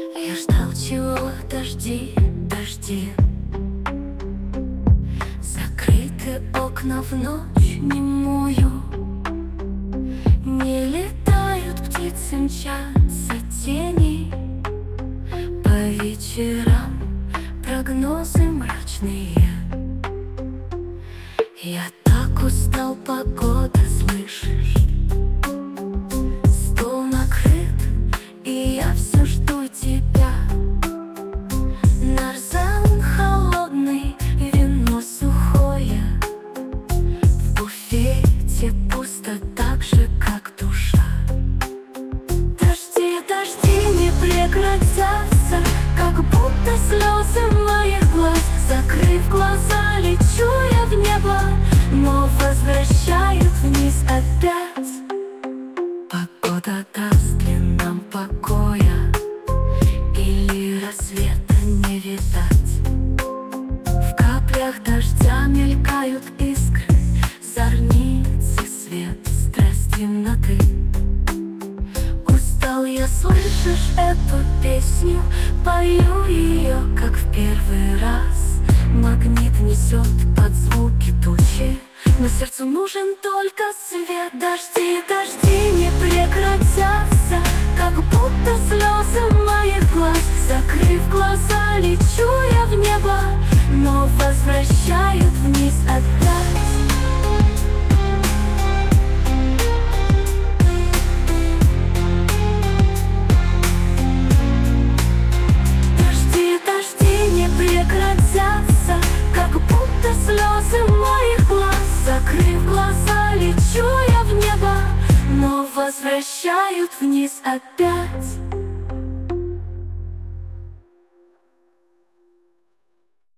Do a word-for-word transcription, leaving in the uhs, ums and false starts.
Я ждал чего? Дожди, дожди. Закрыты окна в ночь немую. Не летают птицы, мчатся тени. По вечерам прогнозы мрачные. Я так устал, погода, слышишь? Стол накрыт, и я все жду тебя. Нарзан холодный, вино сухое. В буфете пусто так же, как душа. Дожди, дожди не прекратятся, как будто слезы моих глаз. Закрыв глаза, лечу я в небо, но возвращают вниз опять. Погода даст ли нам покоя, или рассвета не видать? В каплях дождя мелькают искры, зорницы, свет, страсть, темноты. Устал я, слышишь эту песню? Пою ее, как в первый раз. Магнит несет под звуки тучи, но сердцу нужен только свет. Дожди, дожди не прекратятся, как будто слезы моих глаз. Закрыв глаза, лечу я в небо, но возвращают вниз опять. Дожди, дожди не прекратятся, как будто слезы моих глаз. Закрыв глаза, лечу я в небо, но возвращают вниз опять.